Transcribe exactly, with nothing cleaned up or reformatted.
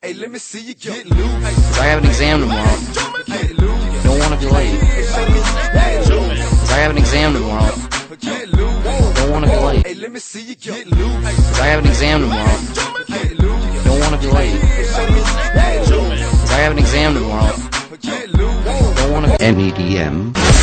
Hey, let me see you get loose. Cause I have an exam tomorrow. Don't wanna be late. Cause I have an exam tomorrow. Don't wanna be late. Hey, let me see you get loose. Cause I have an exam tomorrow. Don't wanna be late. Cause I have an exam tomorrow. Don't wanna be M E D M